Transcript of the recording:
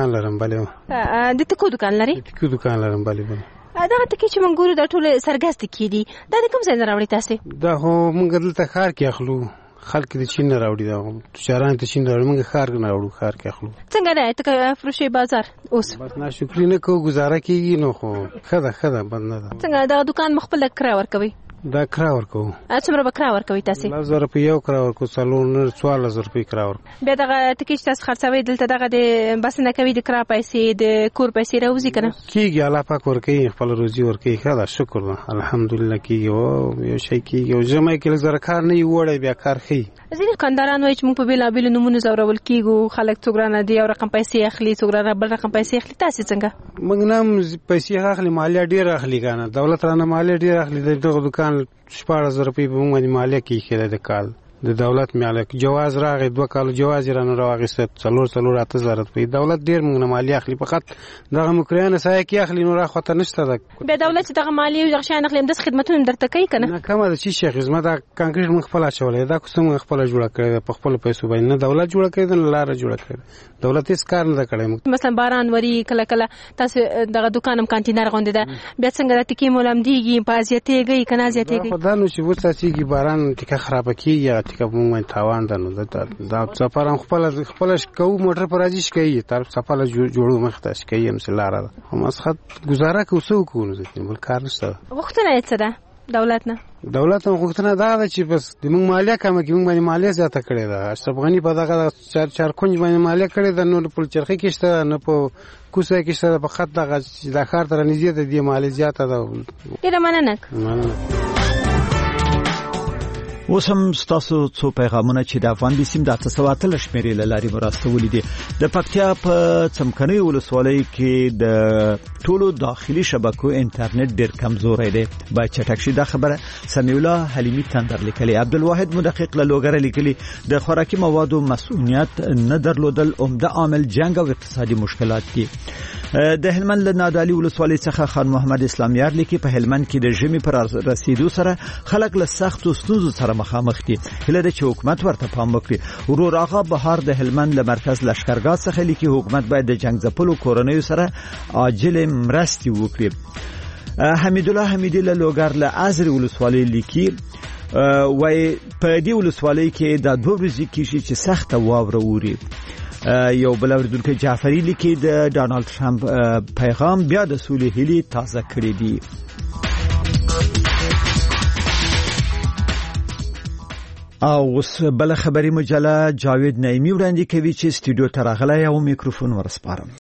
دکان لرم بلې. د ټکو دکان لري؟ د ټکو دکان لرم بلې. دغه ټکي چې موږ ګورو دا ټول سرګست ټکي دي، دا د کوم ځای نه راوړي تاسې؟ دا خو موږ دلته ښار کې اخلو، خلک د چین نه راوړي، دا تجاران د چین راوړي، موږ ښار نه راوړو، ښار کې اخلو. څنګه دی ټکه فروشي بازار اوس؟ بس ناشکري نه کوو، گزاره کېږي نو خو ښه ده بد نه ده. څنګه دغه دکان مخ خپله کرایه ورکوي؟ دا کرایه ورکوو. څومره به کرایه ورکوي تاسې؟ 10,000 روپۍ یو کرایه ورکوو، 14,000 روپۍ کرایه ورکوو. بیا دغه ټکي چې تاسو خرڅوئ دلته دغه د بس نه کوي، د کرایه پیسې د کور پیسې راوځي که نه؟ کېږي، الله پاک ورکوي، خپله روزي ورکوي. ښه ده، شکر ده، الحمدلله کېږي. یو شی کېږي، او ژمی کې لږ زره کار نه وي وړی، بیا کار ښي. ځینې دوکانداران وایي چې موږ په بېلابېلو نومونو ځورول کېږو، خلک څوک رانه د یو رقم پیسې اخلي، څوک رانه بل رقم پیسې اخلي. تاسې څنګه؟ موږ نه هم پیسې اخلي، مالیه ډېره اخلي که نه، دولت رانه مالیه ډېره اخلي. د دغه دکان 14,000 روپۍ په موږ باندې مالیه کېښې ده د کال، د دولت مالیه. جواز راغی، 2 کالو جواز یې رانه راواخیسته، 4,000 روپۍ. دولت ډېر موږ نه مالیه اخلي، فقط دغه مکریانه سایه کې اخلي، نور اخواته نشته ده. بیا دولت چې دغه مالیې او دغه شیان اخلي، همداسې خدمتونه هم درته کوي که نه؟ نه کمه ده. چې خدمت دا کانکریټ موږ خپله اچولی، دا کوڅه موږ خپله جوړه کړې ده په خپلو پیسو باندې، نه دولت جوړه کړې ده نه لاره جوړه کړې ده. دولت هېڅ کار نه ده کړی. مثلا باران وري، کله کله تاسو دغه دکان هم کانتینر غوندې ده، بیا څنګه د ټکي مو لمدېږي، په زیاتېږي که نه زیاتېږي؟ خو دا نو چې وڅاڅېږي باران، ټکه خرابه کېږي، هغه ټکه په موږ باندې تاوان ده. نو دا سفر هم خپله کوو، موټر په راځي شکوي، سفر جوړو مخې ته شکوي، همسې لاره ده. خو مسخت گزاره کوو، څه وکړو، نو بل کار نشته ده. غوښتنه یې څه ده دولت نه؟ دولت هم غوښتنه دا ده چې بس د موږ مالیه کمه کړي، موږ باندې مالیه زیاته کړې ده. اشرف غني په دغه چارکونج باندې مالیه کړې ده، نو په چرخي کې شته، نه په کوڅه کې شته، په خط دغه د ښار ته رانږدې ده، دې مالیه زیاته ده. ډېره مننه. اوس هم ستاسو څو پیغامونه چې د افغان بیسیم د 808 شمیرې له لارې مو راستولي دي. د پکتیا په څمکنیو ولسوالۍ کې د ټولو داخلي شبکو انټرنیټ ډېر کمزوری دی، باید چټک شي. دا خبره سمیع الله حلیمي تندر لیکلي. عبدالواحد مدقق له لوګره لیکلي د خوراکي موادو مسؤلیت نه درلودل عمده عامل جنگ او اقتصادي مشکلات دي. د هلمند له نادعلي ولسوالۍ څخه خان محمد اسلامیار لیکي په هلمند کې د ژمي پر رسیدو سره خلک له سختو ستونزو سره مخامخ دي. هله د چې حکومت ورته پام وکړي. ورور آغا بهار د هلمند له مرکز لشکرګاه څخه لیکي حکومت باید د جنگ ځپلو کورنیو سره عاجل مرستې وکړي. حمید الله حمیدی له لوګر له ازرې ولسوالۍ لیکي وای په دې ولسوالۍ کې د 2 ورځې کېږي چې سخته واوره ووري. یو بل اوریدونکو جعفری لیکي د ډانلډ ټرمپ پیغام بیا د سولې هیلې تازه کړې دي. او اوس بل خبري مجله جاوید نعیمی وړاندې کوي چې سټوډیو ته راغلی او میکروفون ورسپارم.